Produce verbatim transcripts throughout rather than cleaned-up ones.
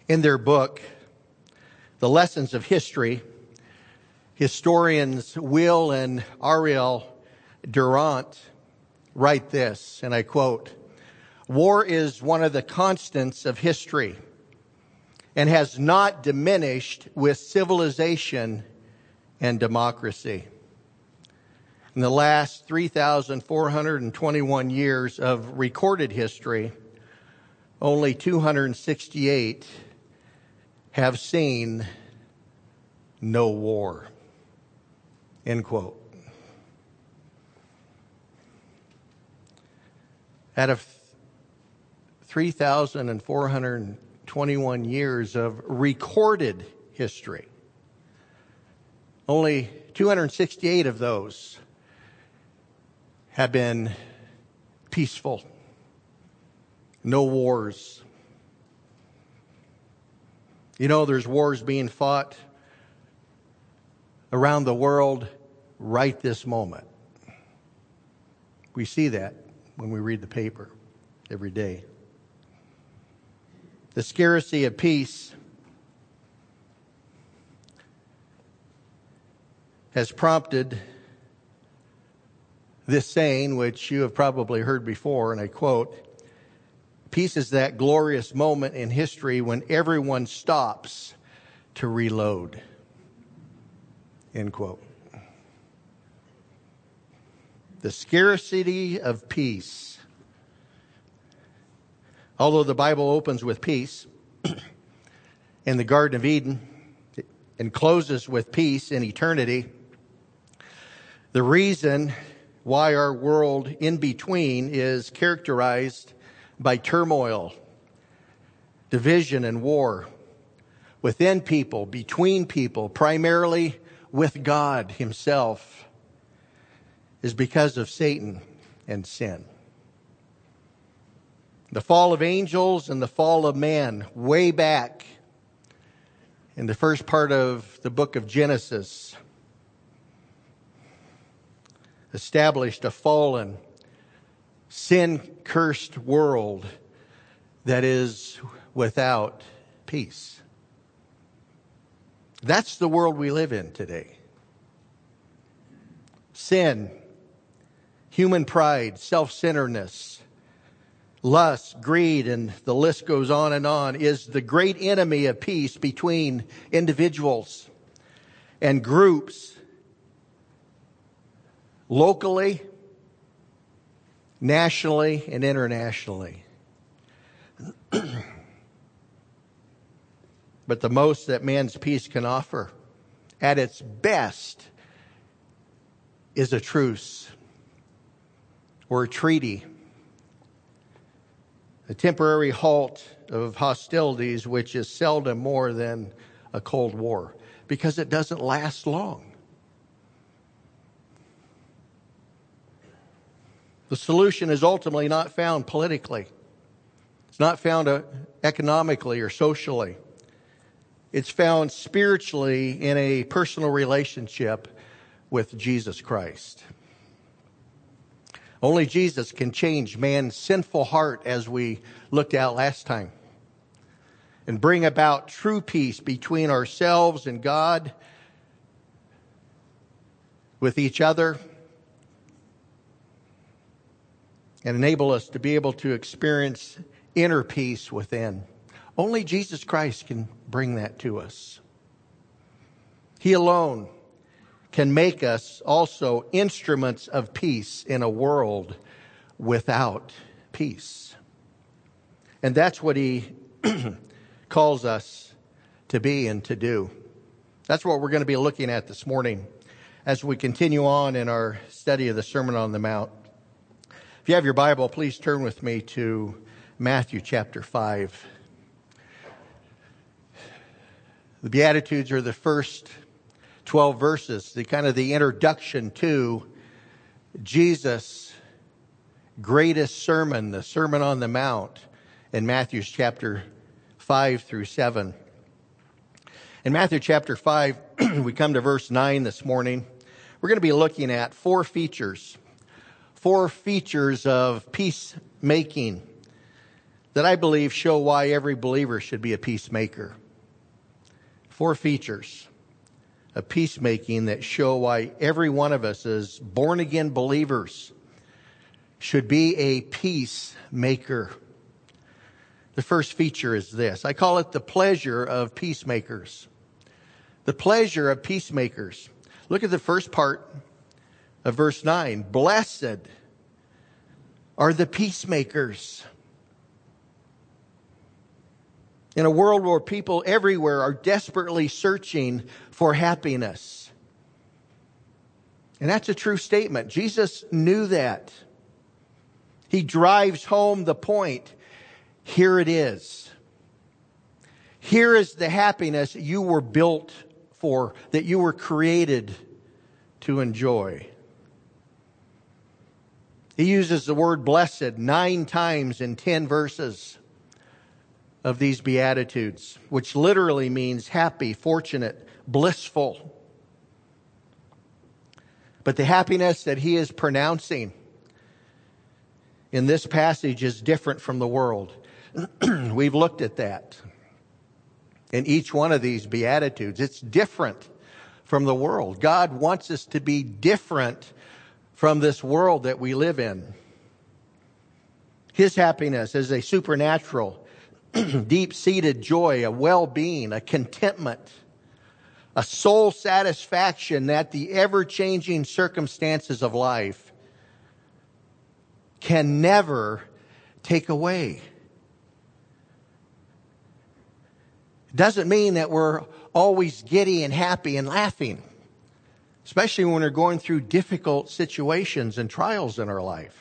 In their book, The Lessons of History, historians Will and Ariel Durant write this, and I quote, "War is one of the constants of history and has not diminished with civilization and democracy. In the last three thousand four hundred twenty-one years of recorded history, only two hundred sixty-eight have seen no war." End quote. Out of three thousand four hundred twenty-one years of recorded history, only two hundred sixty-eight of those have been peaceful. No wars. You know, there's wars being fought around the world right this moment. We see that when we read the paper every day. The scarcity of peace has prompted this saying, which you have probably heard before, and I quote, "Peace is that glorious moment in history when everyone stops to reload." End quote. The scarcity of peace. Although the Bible opens with peace in the Garden of Eden and closes with peace in eternity, the reason why our world in between is characterized by turmoil, division, and war within people, between people, primarily with God Himself, is because of Satan and sin. The fall of angels and the fall of man way back in the first part of the book of Genesis established a fallen, sin-cursed world that is without peace. That's the world we live in today. Sin, human pride, self-centeredness, lust, greed, and the list goes on and on, is the great enemy of peace between individuals and groups, locally, nationally, and internationally. But the most that man's peace can offer, at its best, is a truce or a treaty, a temporary halt of hostilities, which is seldom more than a Cold War, because it doesn't last long. The solution is ultimately not found politically. It's not found uh, economically or socially. It's found spiritually in a personal relationship with Jesus Christ. Only Jesus can change man's sinful heart, as we looked at last time, and bring about true peace between ourselves and God, with each other, and enable us to be able to experience inner peace within. Only Jesus Christ can bring that to us. He alone can make us also instruments of peace in a world without peace. And that's what He calls us to be and to do. That's what we're going to be looking at this morning as we continue on in our study of the Sermon on the Mount. If you have your Bible, please turn with me to Matthew chapter five. The Beatitudes are the first twelve verses, the kind of the introduction to Jesus' greatest sermon, the Sermon on the Mount, in Matthew chapter five through seven. In Matthew chapter five, we come to verse nine this morning. We're going to be looking at four features, four features of peacemaking that I believe show why every believer should be a peacemaker. Four features of peacemaking that show why every one of us as born-again believers should be a peacemaker. The first feature is this. I call it the pleasure of peacemakers. The pleasure of peacemakers. Look at the first part of verse nine. Blessed are the peacemakers. In a world where people everywhere are desperately searching for happiness. And that's a true statement. Jesus knew that. He drives home the point. Here it is. Here is the happiness you were built for, that you were created to enjoy. He uses the word blessed nine times in ten verses of these Beatitudes, which literally means happy, fortunate, blissful. But the happiness that he is pronouncing in this passage is different from the world. We've looked at that. In each one of these Beatitudes, it's different from the world. God wants us to be different from this world that we live in. His happiness is a supernatural, deep-seated joy, a well-being, a contentment, a soul satisfaction that the ever-changing circumstances of life can never take away. Doesn't mean that we're always giddy and happy and laughing, especially when we're going through difficult situations and trials in our life.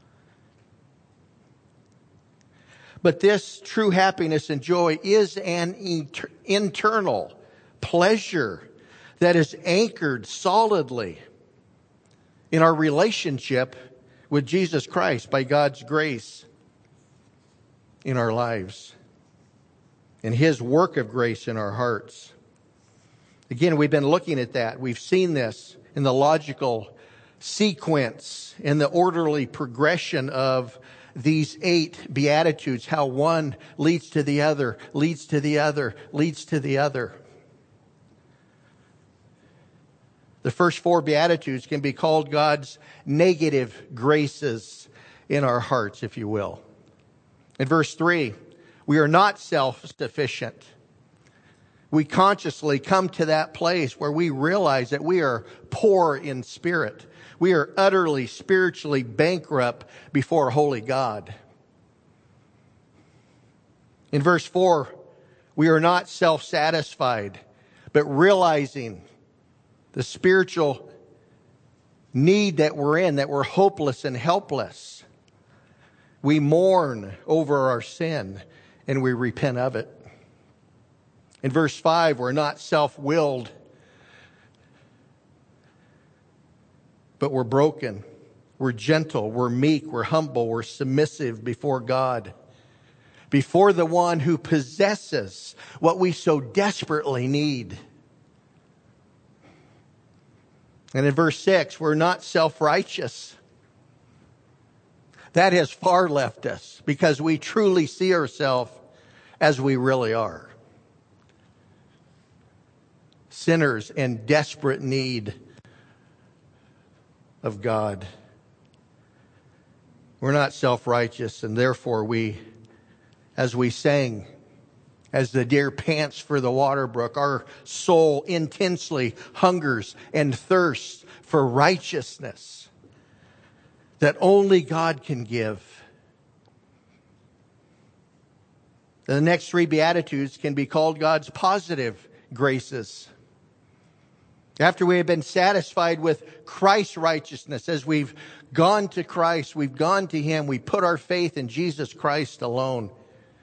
But this true happiness and joy is an inter- internal pleasure that is anchored solidly in our relationship with Jesus Christ by God's grace in our lives and His work of grace in our hearts. Again, we've been looking at that. We've seen this in the logical sequence, in the orderly progression of these eight Beatitudes, how one leads to the other, leads to the other, leads to the other. The first four Beatitudes can be called God's negative graces in our hearts, if you will. In verse three, we are not self-sufficient. We consciously come to that place where we realize that we are poor in spirit. We are utterly spiritually bankrupt before a holy God. In verse four, we are not self-satisfied, but realizing the spiritual need that we're in, that we're hopeless and helpless. We mourn over our sin and we repent of it. In verse five, we're not self-willed, but we're broken. We're gentle. We're meek. We're humble. We're submissive before God, before the one who possesses what we so desperately need. And in verse six, we're not self-righteous. That has far left us because we truly see ourselves as we really are. Sinners in desperate need of God. We're not self-righteous, and therefore we, as we sang, as the deer pants for the water brook, our soul intensely hungers and thirsts for righteousness that only God can give. The next three Beatitudes can be called God's positive graces. After we have been satisfied with Christ's righteousness, as we've gone to Christ, we've gone to Him, we put our faith in Jesus Christ alone.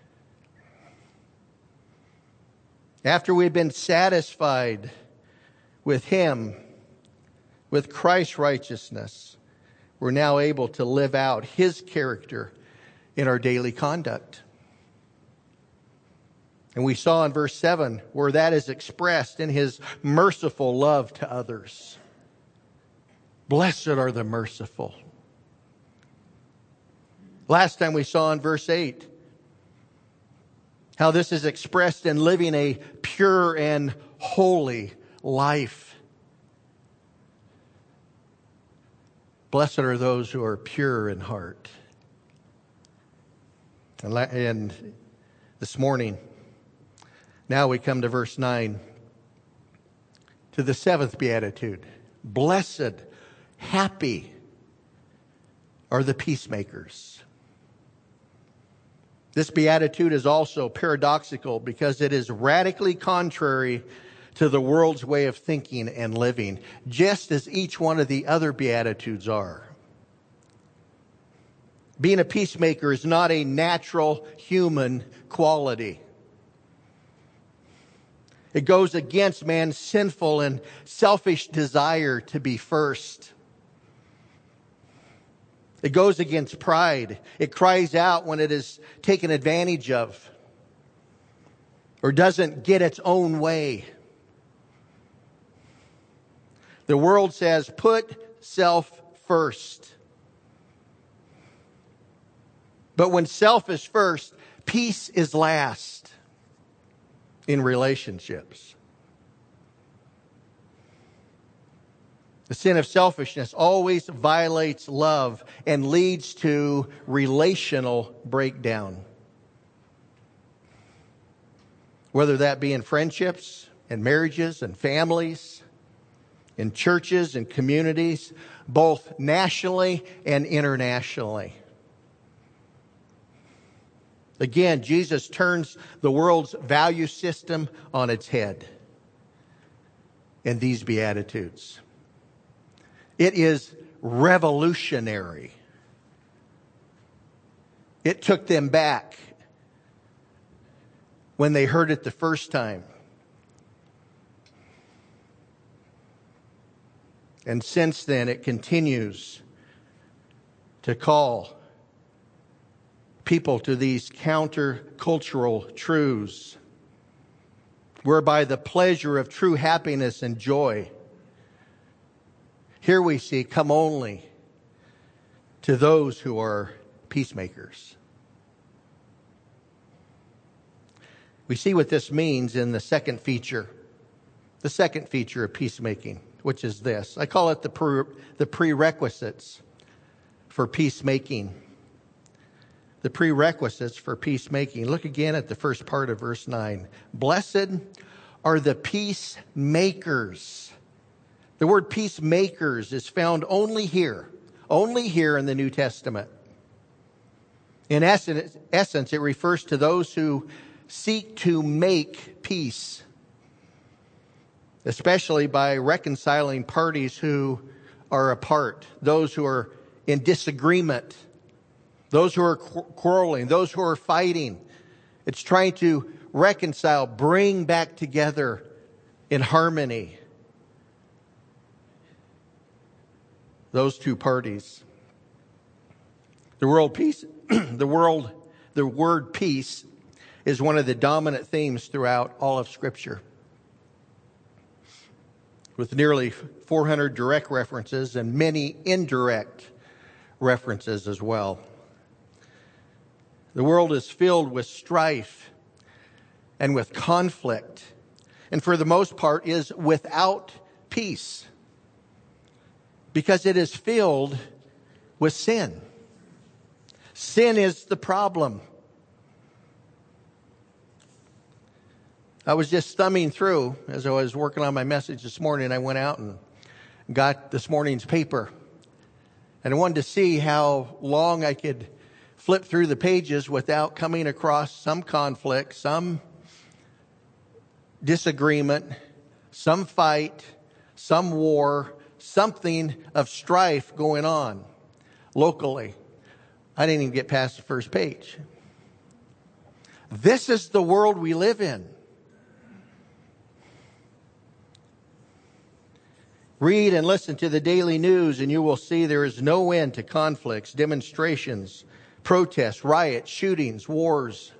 After we've been satisfied with Him, with Christ's righteousness, we're now able to live out His character in our daily conduct. And we saw in verse seven where that is expressed in His merciful love to others. Blessed are the merciful. Last time we saw in verse eight How this is expressed in living a pure and holy life. Blessed are those who are pure in heart. And, la- and this morning, now we come to verse nine, to the seventh beatitude. Blessed, happy are the peacemakers. This beatitude is also paradoxical because it is radically contrary to the world's way of thinking and living, just as each one of the other beatitudes are. Being a peacemaker is not a natural human quality. It goes against man's sinful and selfish desire to be first. It goes against pride. It cries out when it is taken advantage of or doesn't get its own way. The world says, put self first. But when self is first, peace is last in relationships. The sin of selfishness always violates love and leads to relational breakdown. Whether that be in friendships, in marriages, and families, in churches and communities, both nationally and internationally. Again, Jesus turns the world's value system on its head in these Beatitudes. It is revolutionary. It took them back when they heard it the first time. And since then, it continues to call people to these countercultural truths, whereby the pleasure of true happiness and joy, here we see, come only to those who are peacemakers. We see what this means in the second feature, the second feature of peacemaking, which is this. I call it the pre, the prerequisites for peacemaking. The prerequisites for peacemaking. Look again at the first part of verse nine. Blessed are the peacemakers. The word peacemakers is found only here, only here in the New Testament. In essence, essence, it refers to those who seek to make peace, especially by reconciling parties who are apart, those who are in disagreement, those who are quarreling, those who are fighting. It's trying to reconcile, bring back together in harmony those two parties. The world peace, the world, the word peace is one of the dominant themes throughout all of Scripture, with nearly four hundred direct references and many indirect references as well. The world is filled with strife and with conflict, and for the most part is without peace, because it is filled with sin. Sin is the problem. I was just thumbing through as I was working on my message this morning. I went out and got this morning's paper, and I wanted to see how long I could flip through the pages without coming across some conflict, some disagreement, some fight, some war, something of strife going on locally. I didn't even get past the first page. This is the world we live in. Read and listen to the daily news, and you will see there is no end to conflicts, demonstrations, protests, riots, shootings, wars.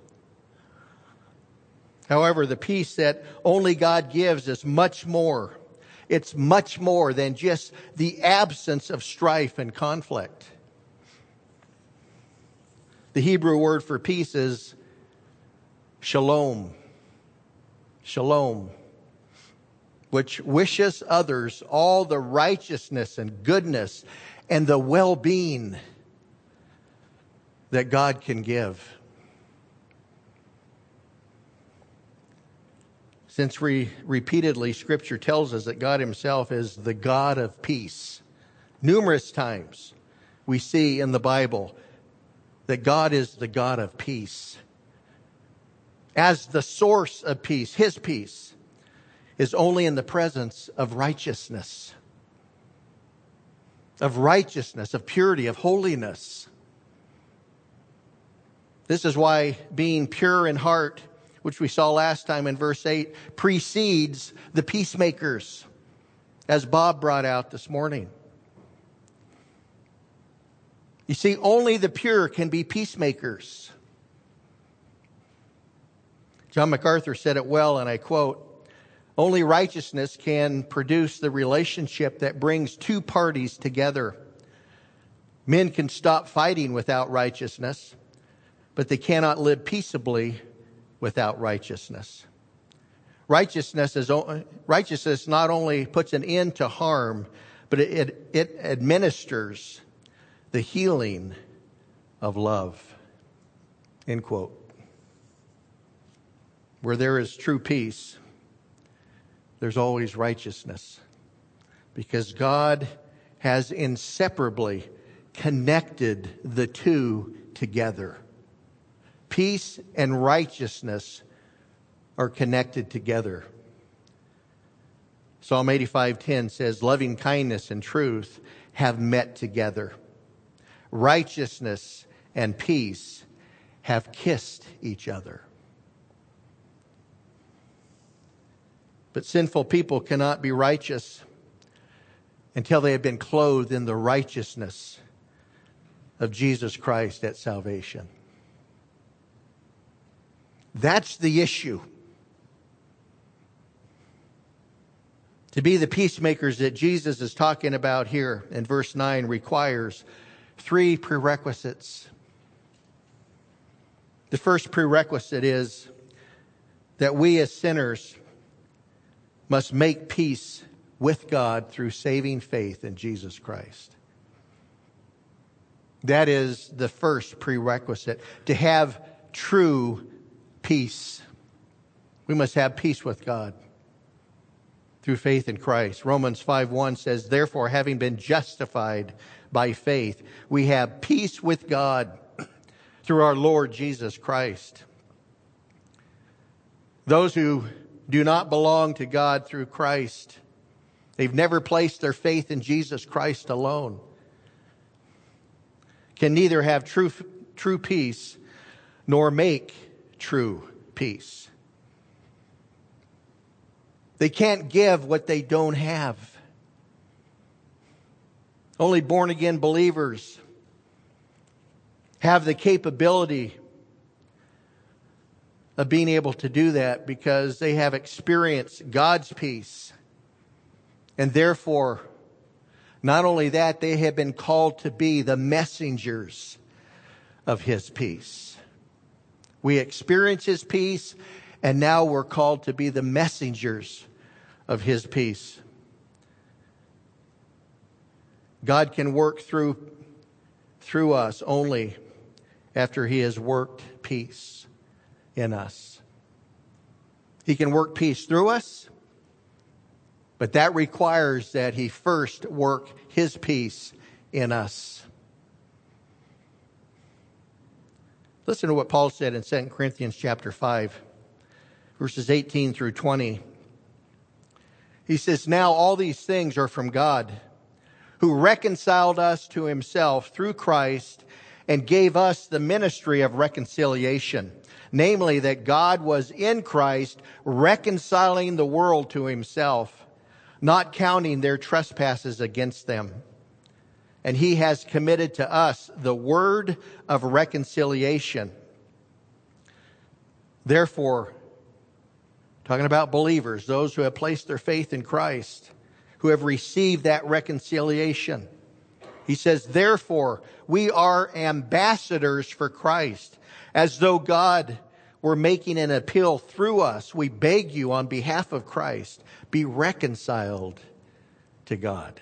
However, the peace that only God gives is much more. It's much more than just the absence of strife and conflict. The Hebrew word for peace is Shalom. Shalom. Which wishes others all the righteousness and goodness and the well-being that God can give. Since we repeatedly Scripture tells us that God Himself is the God of peace. Numerous times we see in the Bible that God is the God of peace. As the source of peace, His peace is only in the presence of righteousness. Of righteousness, of purity, of holiness. This is why being pure in heart, which we saw last time in verse eight, precedes the peacemakers, as Bob brought out this morning. You see, only the pure can be peacemakers. John MacArthur said it well, and I quote, "Only righteousness can produce the relationship that brings two parties together. Men can stop fighting without righteousness, but they cannot live peaceably without righteousness." Righteousness is righteousness not only puts an end to harm, but it, it administers the healing of love. End quote. Where there is true peace, there's always righteousness, because God has inseparably connected the two together. Peace and righteousness are connected together. Psalm eighty-five ten says, "Loving kindness and truth have met together. Righteousness and peace have kissed each other." But sinful people cannot be righteous until they have been clothed in the righteousness of Jesus Christ at salvation. That's the issue. To be the peacemakers that Jesus is talking about here in verse nine requires three prerequisites. The first prerequisite is that we as sinners must make peace with God through saving faith in Jesus Christ. That is the first prerequisite. To have true peace, we must have peace with God through faith in Christ. Romans five one says, "Therefore, having been justified by faith, we have peace with God through our Lord Jesus Christ." Those who do not belong to God through Christ, they've never placed their faith in Jesus Christ alone, can neither have true, true peace nor make true peace. They can't give what they don't have. Only born-again believers have the capability of being able to do that, because they have experienced God's peace. And therefore, not only that, they have been called to be the messengers of His peace. We experience His peace, and now we're called to be the messengers of His peace. God can work through, through us only after He has worked peace in us. He can work peace through us, but that requires that He first work His peace in us. Listen to what Paul said in Second Corinthians chapter five, verses eighteen through twenty. He says, "Now all these things are from God, who reconciled us to Himself through Christ and gave us the ministry of reconciliation. Namely, that God was in Christ reconciling the world to Himself, not counting their trespasses against them. And He has committed to us the word of reconciliation. Therefore," talking about believers, those who have placed their faith in Christ, who have received that reconciliation, he says, "Therefore, we are ambassadors for Christ, as though God we're making an appeal through us. We beg you on behalf of Christ, be reconciled to God.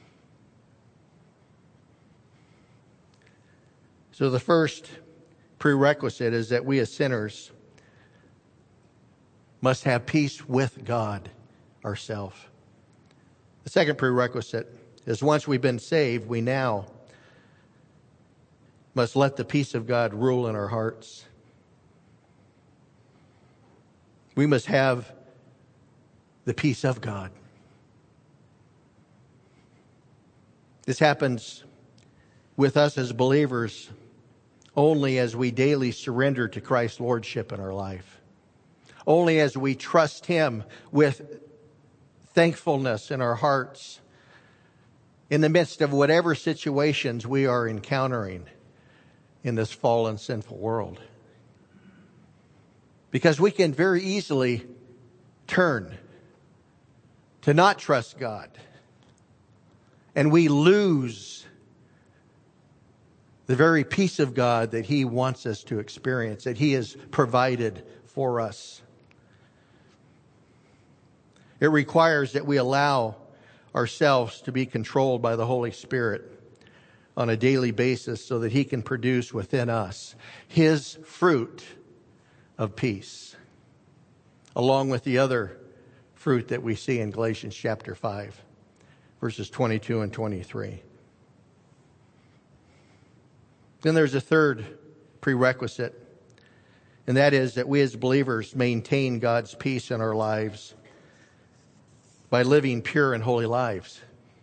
So the first prerequisite is that we as sinners must have peace with God ourselves. The second prerequisite is once we've been saved, we now must let the peace of God rule in our hearts. We must have the peace of God. This happens with us as believers only as we daily surrender to Christ's lordship in our life. Only as we trust Him with thankfulness in our hearts in the midst of whatever situations we are encountering in this fallen, sinful world. Because we can very easily turn to not trust God, and we lose the very peace of God that He wants us to experience, that He has provided for us. It requires that we allow ourselves to be controlled by the Holy Spirit on a daily basis so that He can produce within us His fruit of peace, along with the other fruit that we see in Galatians chapter five, verses twenty-two and twenty-three. Then there's a third prerequisite, and that is that we as believers maintain God's peace in our lives by living pure and holy lives.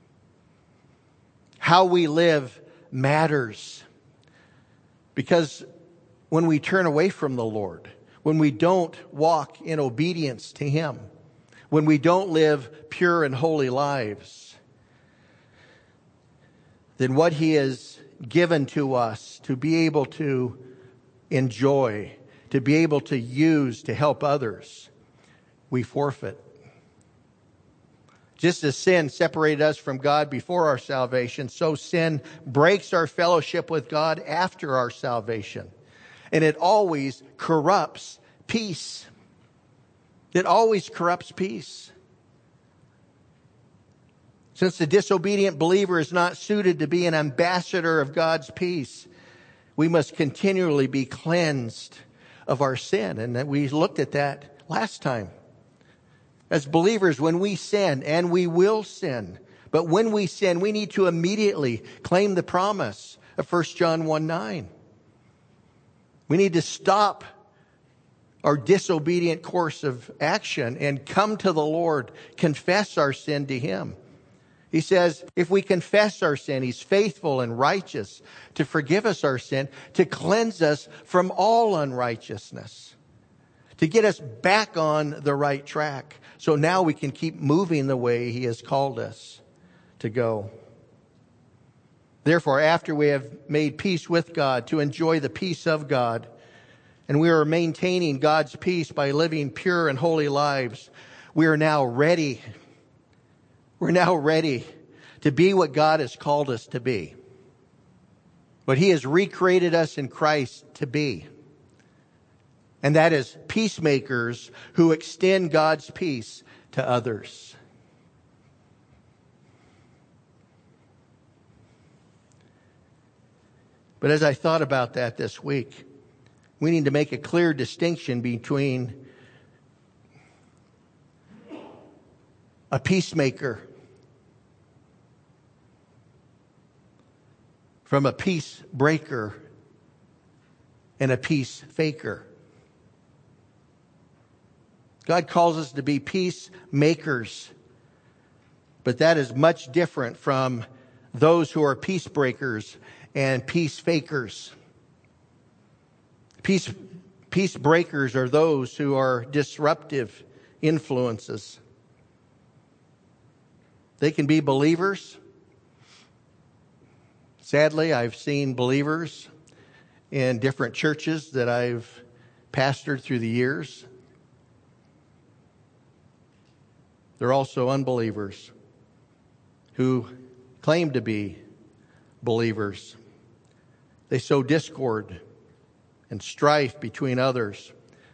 How we live matters, because when we turn away from the Lord, when we don't walk in obedience to Him, when we don't live pure and holy lives, then what He has given to us to be able to enjoy, to be able to use to help others, we forfeit. Just as sin separated us from God before our salvation, so sin breaks our fellowship with God after our salvation. And it always corrupts peace. It always corrupts peace. Since the disobedient believer is not suited to be an ambassador of God's peace, we must continually be cleansed of our sin. And that we looked at that last time. As believers, when we sin, and we will sin, but when we sin, we need to immediately claim the promise of First John one nine. We need to stop our disobedient course of action and come to the Lord, confess our sin to Him. He says, if we confess our sin, He's faithful and righteous to forgive us our sin, to cleanse us from all unrighteousness, to get us back on the right track. So now we can keep moving the way He has called us to go. Therefore, after we have made peace with God, to enjoy the peace of God, and we are maintaining God's peace by living pure and holy lives, we are now ready. We're now ready to be what God has called us to be. What He has recreated us in Christ to be. And that is peacemakers who extend God's peace to others. But as I thought about that this week, we need to make a clear distinction between a peacemaker from a peace breaker and a peace faker. God calls us to be peacemakers, but that is much different from those who are peace breakers and peace fakers. Peace, peace breakers are those who are disruptive influences. They can be believers. Sadly, I've seen believers in different churches that I've pastored through the years. There are also unbelievers who claim to be believers. They sow discord and strife between others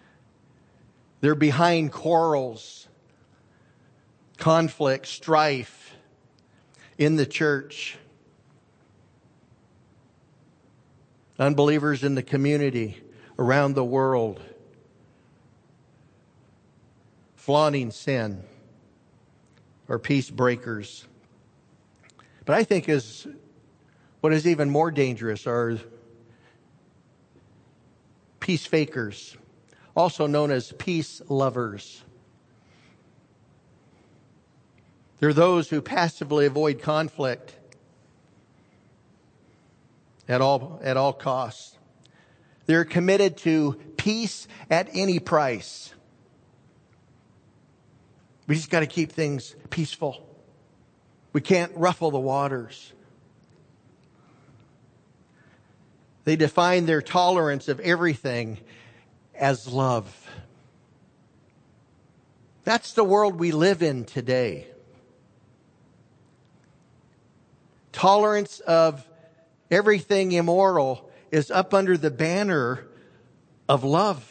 They're behind quarrels, conflict, strife in the church. Unbelievers in the community around the world, flaunting sin, or peace breakers. But I think is what is even more dangerous are peace fakers, also known as peace lovers. They're those who passively avoid conflict at all, at all costs. They're committed to peace at any price. We just got to keep things peaceful. We can't ruffle the waters. They define their tolerance of everything as love. That's the world we live in today. Tolerance of everything immoral is up under the banner of love.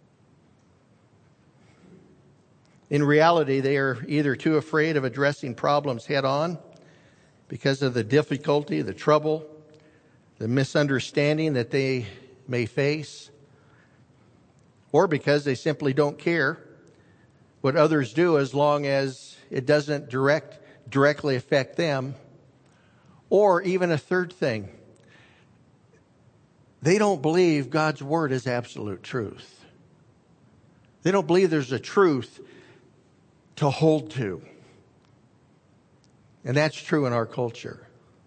In reality, they are either too afraid of addressing problems head on because of the difficulty, the trouble, the misunderstanding that they may face, or because they simply don't care what others do as long as it doesn't direct, directly affect them. Or even a third thing, they don't believe God's word is absolute truth. They don't believe there's a truth to hold to. And that's true in our culture.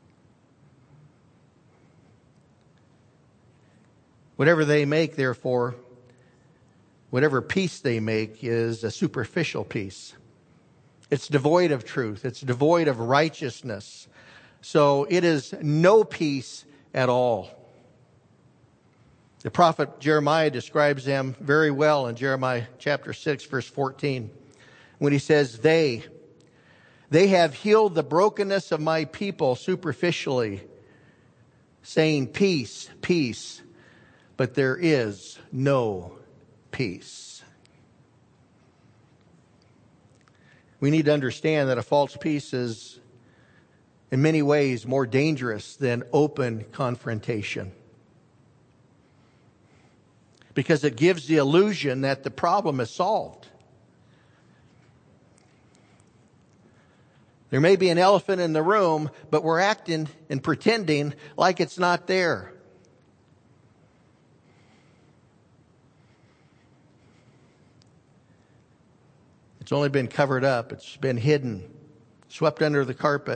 Whatever they make, therefore, whatever peace they make is a superficial peace. It's devoid of truth. It's devoid of righteousness. So it is no peace at all. The prophet Jeremiah describes them very well in Jeremiah chapter six, verse fourteen, when he says, They, they have healed the brokenness of my people superficially, saying, Peace, peace, but there is no peace. We need to understand that a false peace is in many ways more dangerous than open confrontation, because it gives the illusion that the problem is solved. There may be an elephant in the room, but we're acting and pretending like it's not there. It's only been covered up. It's been hidden, swept under the carpet.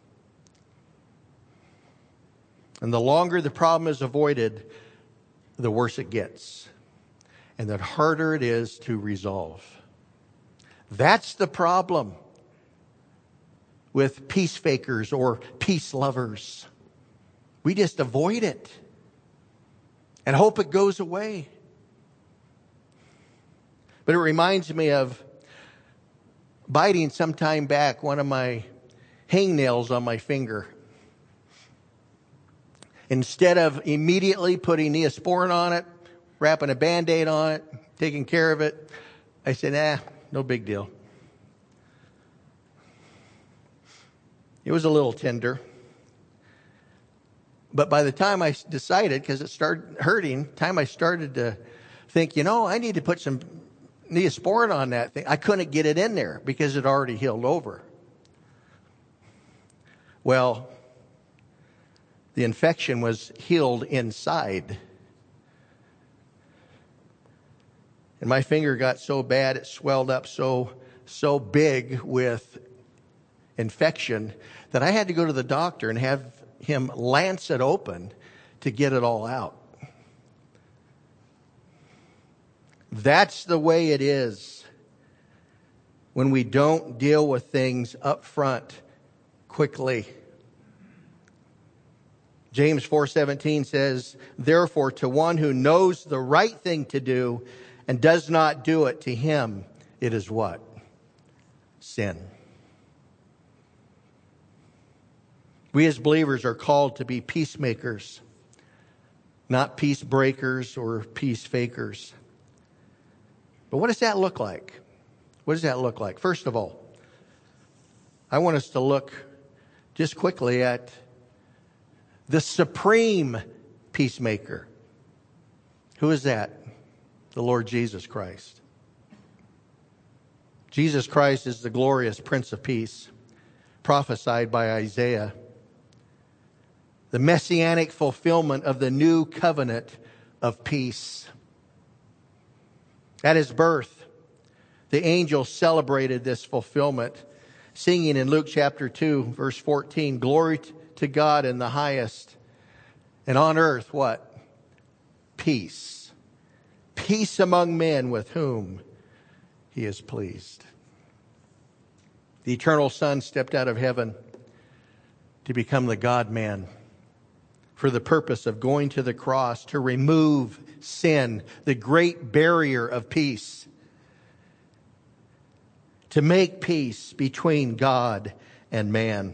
And the longer the problem is avoided, the worse it gets. And the harder it is to resolve. That's the problem with peace fakers or peace lovers. We just avoid it and hope it goes away. But it reminds me of biting some time back one of my hangnails on my finger. Instead of immediately putting Neosporin on it, wrapping a Band-Aid on it, taking care of it, I said, nah, no big deal. It was a little tender. But by the time I decided, because it started hurting, time I started to think, you know, I need to put some Neosporin on that thing. I couldn't get it in there because it already healed over. Well, the infection was healed inside. And my finger got so bad, it swelled up so, so big with infection that I had to go to the doctor and have him lance it open to get it all out. That's the way it is when we don't deal with things up front quickly. James four seventeen says, Therefore, to one who knows the right thing to do and does not do it, to him it is what? Sin. We as believers are called to be peacemakers, not peace breakers or peace fakers. But what does that look like? What does that look like? First of all, I want us to look just quickly at the supreme peacemaker. Who is that? The Lord Jesus Christ. Jesus Christ is the glorious Prince of Peace, prophesied by Isaiah. The messianic fulfillment of the new covenant of peace. At his birth, the angels celebrated this fulfillment, singing in Luke chapter two, verse fourteen, "Glory to God in the highest, and on earth," what? Peace. Peace among men with whom he is pleased. The eternal Son stepped out of heaven to become the God-man for the purpose of going to the cross to remove sin, the great barrier of peace, to make peace between God and man.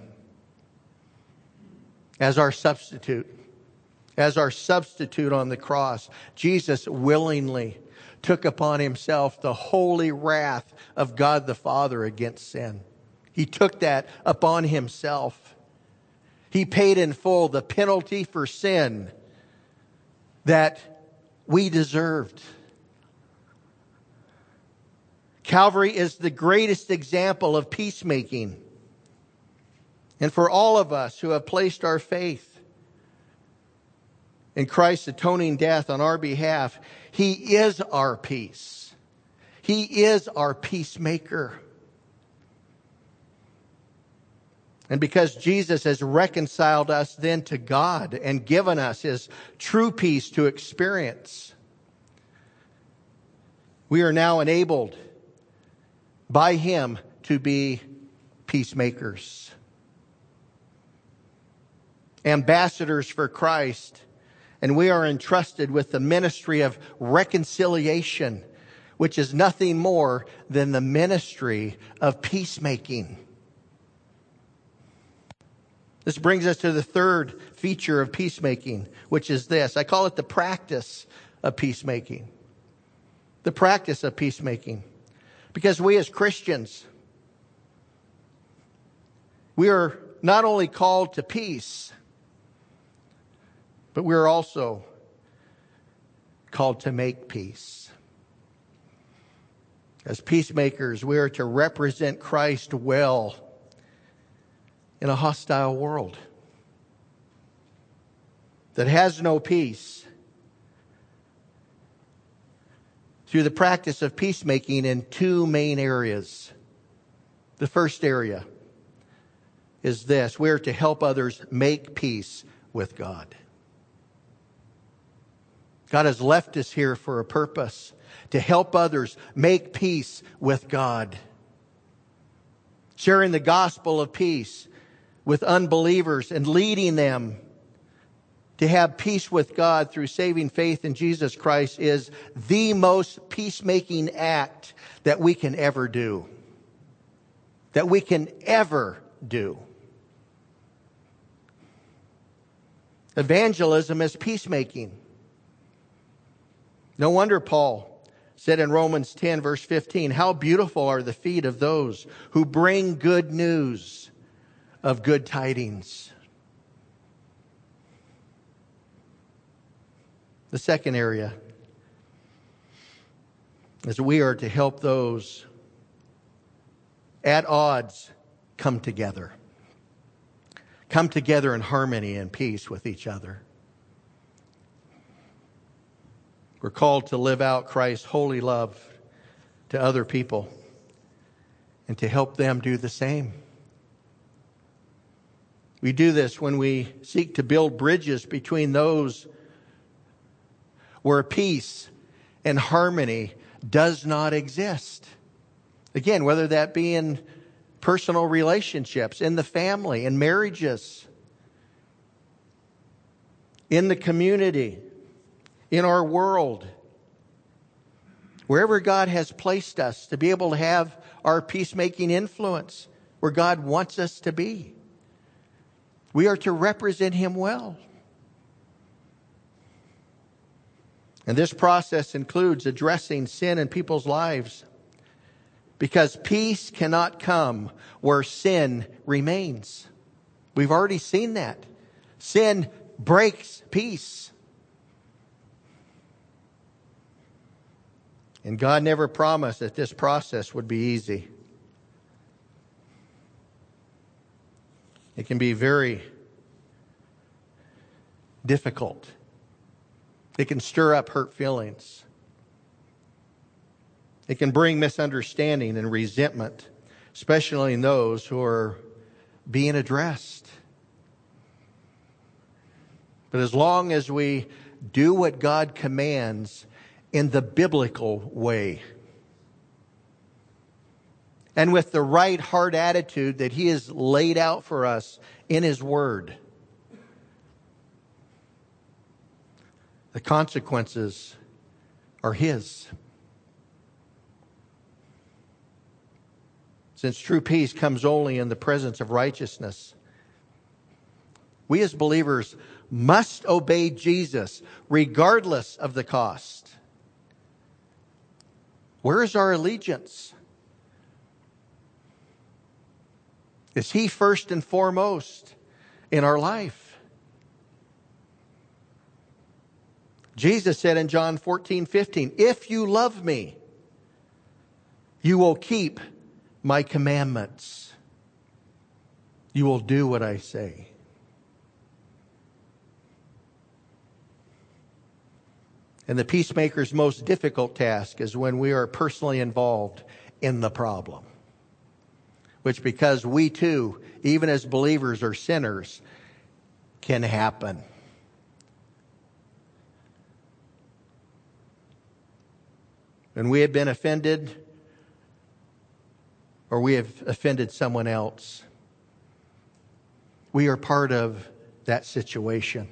As our substitute, as our substitute on the cross, Jesus willingly took upon himself the holy wrath of God the Father against sin. He took that upon himself. He paid in full the penalty for sin that we deserved. Calvary is the greatest example of peacemaking. And for all of us who have placed our faith in Christ's atoning death on our behalf, he is our peace. He is our peacemaker. And because Jesus has reconciled us then to God and given us his true peace to experience, we are now enabled by him to be peacemakers. Ambassadors for Christ. And we are entrusted with the ministry of reconciliation, which is nothing more than the ministry of peacemaking. This brings us to the third feature of peacemaking, which is this. I call it the practice of peacemaking. The practice of peacemaking. Because we as Christians, we are not only called to peace, but we are also called to make peace. As peacemakers, we are to represent Christ well in a hostile world that has no peace. Through the practice of peacemaking in two main areas. The first area is this. We are to help others make peace with God. God has left us here for a purpose, to help others make peace with God. Sharing the gospel of peace with unbelievers and leading them to have peace with God through saving faith in Jesus Christ is the most peacemaking act that we can ever do. That we can ever do. Evangelism is peacemaking. No wonder Paul said in Romans ten, verse fifteen, "How beautiful are the feet of those who bring good news of good tidings." The second area is we are to help those at odds come together. Come together in harmony and peace with each other. We're called to live out Christ's holy love to other people and to help them do the same. We do this when we seek to build bridges between those where peace and harmony does not exist. Again, whether that be in personal relationships, in the family, in marriages, in the community, in our world, wherever God has placed us to be able to have our peacemaking influence, where God wants us to be. We are to represent him well. And this process includes addressing sin in people's lives, because peace cannot come where sin remains. We've already seen that. Sin breaks peace. And God never promised that this process would be easy. It can be very difficult. It can stir up hurt feelings. It can bring misunderstanding and resentment, especially in those who are being addressed. But as long as we do what God commands in the biblical way, and with the right heart attitude that He has laid out for us in His Word, the consequences are His. Since true peace comes only in the presence of righteousness, we as believers must obey Jesus regardless of the cost. Where is our allegiance? Is He first and foremost in our life? Jesus said in John fourteen fifteen, "If you love me, you will keep my commandments. You will do what I say." And the peacemaker's most difficult task is when we are personally involved in the problem. Which, because we too, even as believers, are sinners, can happen. When we have been offended, or we have offended someone else, we are part of that situation.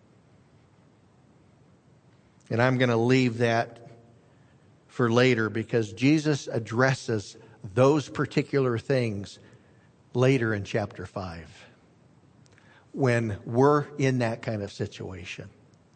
And I'm going to leave that for later, because Jesus addresses those particular things later in chapter five, when we're in that kind of situation.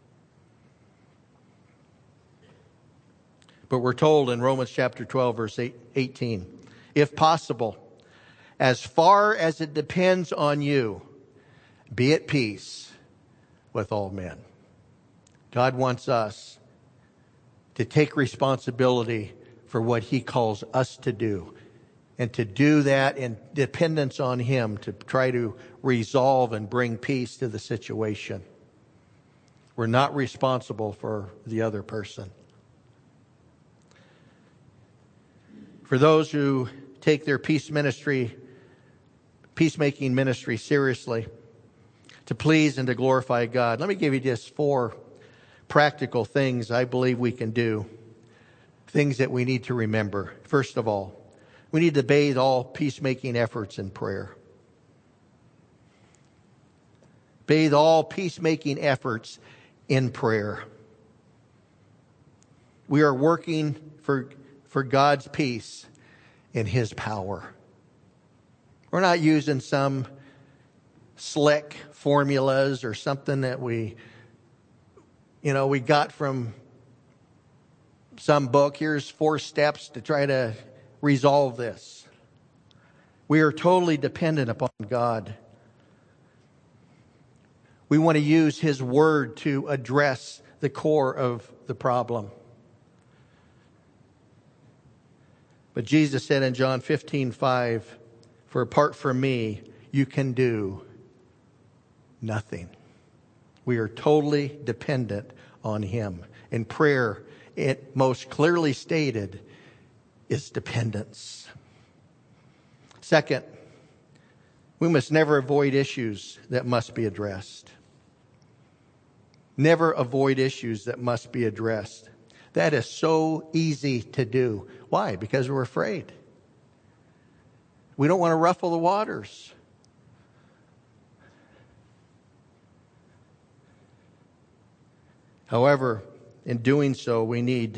But we're told in Romans chapter twelve, verse eighteen, if possible, as far as it depends on you, be at peace with all men. God wants us to take responsibility for what He calls us to do, and to do that in dependence on Him to try to resolve and bring peace to the situation. We're not responsible for the other person. For those who take their peace ministry, peacemaking ministry seriously, to please and to glorify God, let me give you just four practical things I believe we can do. Things that we need to remember. First of all, we need to bathe all peacemaking efforts in prayer. Bathe all peacemaking efforts in prayer. We are working for, for God's peace in His power. We're not using some slick formulas or something that we, you know, we got from some book. Here's four steps to try to resolve this. We are totally dependent upon God. We want to use His Word to address the core of the problem. But Jesus said in John fifteen five, "For apart from me, you can do nothing." We are totally dependent on Him. In prayer, it most clearly stated, is dependence. Second, we must never avoid issues that must be addressed. Never avoid issues that must be addressed. That is so easy to do. Why? Because we're afraid. We don't want to ruffle the waters. However, in doing so, we need,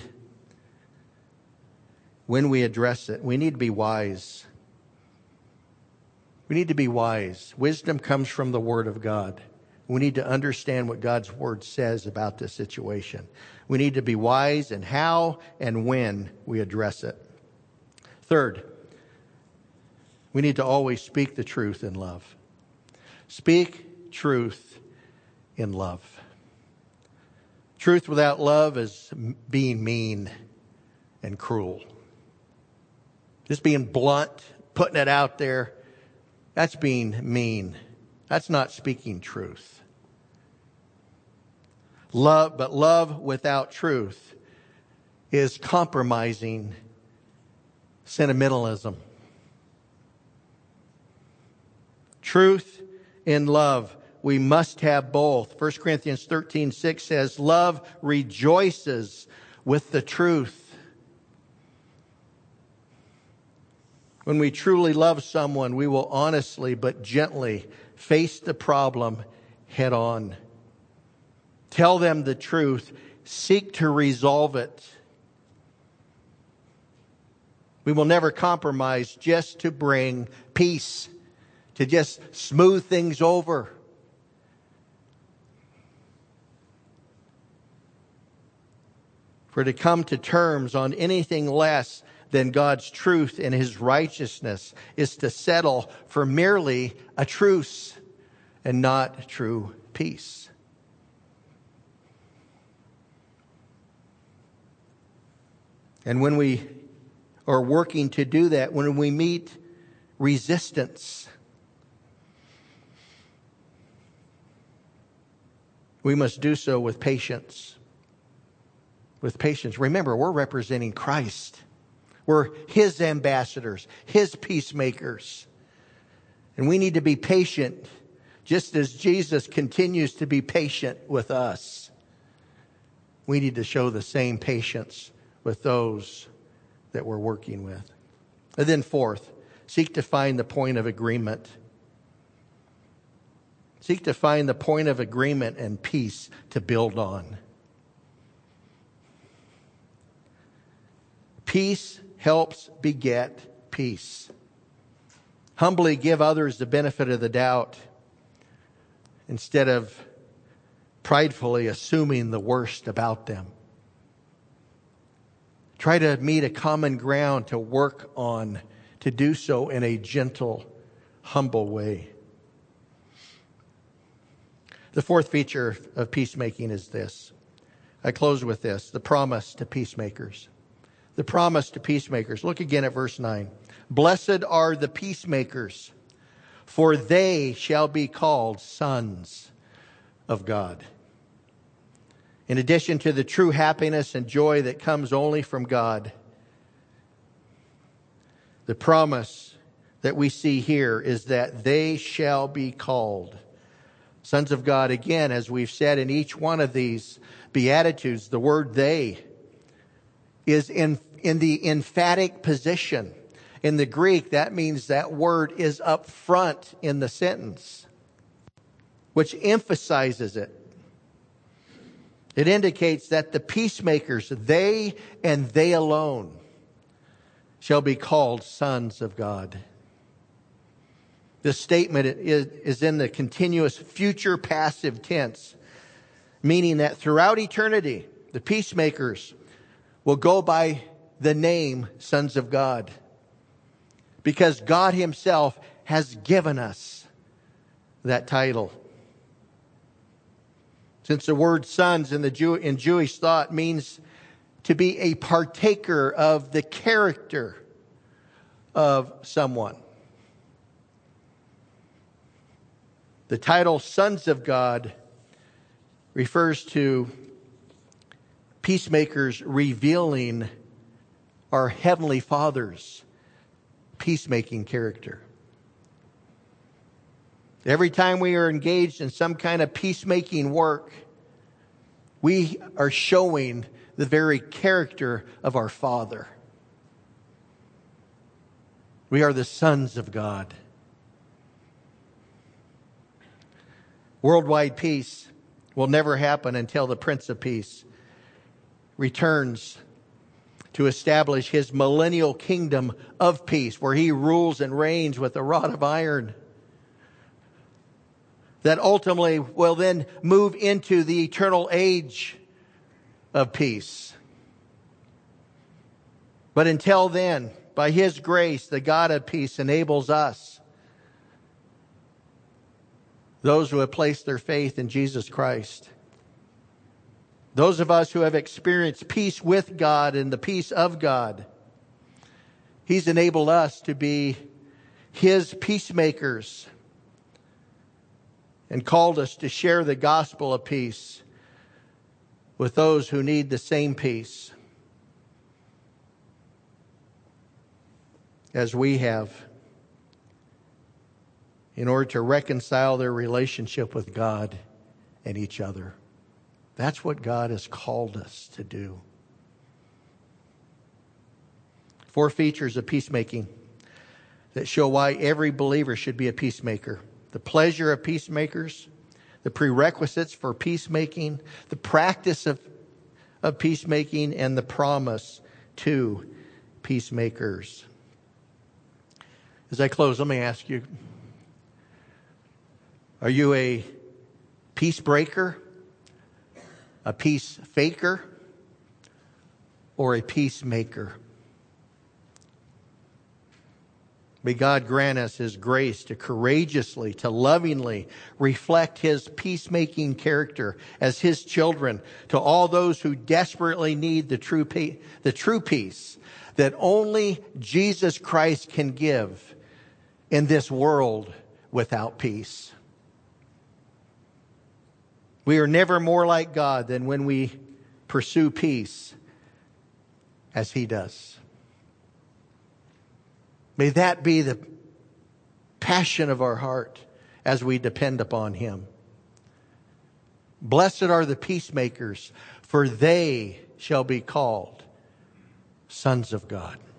when we address it, we need to be wise. We need to be wise. Wisdom comes from the Word of God. We need to understand what God's Word says about this situation. We need to be wise in how and when we address it. Third, we need to always speak the truth in love. Speak truth in love. Truth without love is being mean and cruel. Just being blunt, putting it out there, that's being mean. That's not speaking truth. Love, but love without truth is compromising sentimentalism. Truth and love, we must have both. First Corinthians thirteen six says, love rejoices with the truth. When we truly love someone, we will honestly but gently face the problem head on. Tell them the truth. Seek to resolve it. We will never compromise just to bring peace, to just smooth things over. For to come to terms on anything less than God's truth and His righteousness is to settle for merely a truce and not true peace. And when we are working to do that, when we meet resistance, we must do so with patience. With patience. Remember, we're representing Christ. We're His ambassadors, His peacemakers. And we need to be patient, just as Jesus continues to be patient with us. We need to show the same patience with those that we're working with. And then fourth, seek to find the point of agreement. Seek to find the point of agreement and peace to build on. Peace helps beget peace. Humbly give others the benefit of the doubt instead of pridefully assuming the worst about them. Try to meet a common ground to work on, to do so in a gentle, humble way. The fourth feature of peacemaking is this. I close with this, the promise to peacemakers. The promise to peacemakers. Look again at verse nine. Blessed are the peacemakers, for they shall be called sons of God. In addition to the true happiness and joy that comes only from God, the promise that we see here is that they shall be called sons of God. Again, as we've said in each one of these Beatitudes, the word they is in, in the emphatic position. In the Greek, that means that word is up front in the sentence, which emphasizes it. It indicates that the peacemakers, they and they alone, shall be called sons of God. This statement is, is in the continuous future passive tense, meaning that throughout eternity, the peacemakers will go by the name sons of God, because God Himself has given us that title. Since the word sons in the Jew, in Jewish thought means to be a partaker of the character of someone. The title sons of God refers to peacemakers revealing our Heavenly Father's peacemaking character. Every time we are engaged in some kind of peacemaking work, we are showing the very character of our Father. We are the sons of God. Worldwide peace will never happen until the Prince of Peace returns to establish His millennial kingdom of peace, where He rules and reigns with a rod of iron. that ultimately will then move into the eternal age of peace. But until then, by His grace, the God of peace enables us, those who have placed their faith in Jesus Christ, those of us who have experienced peace with God and the peace of God, He's enabled us to be His peacemakers and called us to share the gospel of peace with those who need the same peace as we have, in order to reconcile their relationship with God and each other. That's what God has called us to do. Four features of peacemaking that show why every believer should be a peacemaker. The pleasure of peacemakers, the prerequisites for peacemaking, the practice of, of peacemaking, and the promise to peacemakers. As I close, let me ask you, are you a peace breaker, a peace faker, or a peacemaker? May God grant us His grace to courageously, to lovingly reflect His peacemaking character as His children to all those who desperately need the true peace, the true peace that only Jesus Christ can give in this world without peace. We are never more like God than when we pursue peace as He does. May that be the passion of our heart as we depend upon Him. Blessed are the peacemakers, for they shall be called sons of God.